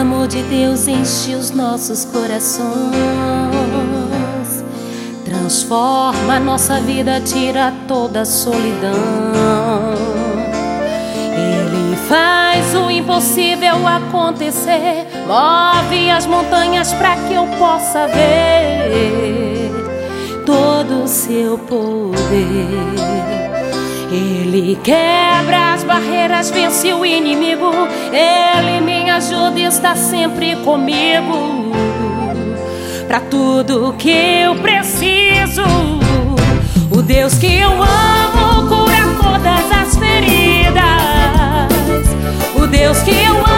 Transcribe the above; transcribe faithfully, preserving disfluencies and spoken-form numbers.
amor de Deus enche os nossos corações, transforma a nossa vida, tira toda a solidão. Ele faz o impossível acontecer, move as montanhas para que eu possa ver todo o seu poder. Ele quebra as barreiras, vence o inimigo. Ele me ajuda e está sempre comigo pra tudo que eu preciso. O Deus que eu amo cura todas as feridas. O Deus que eu amo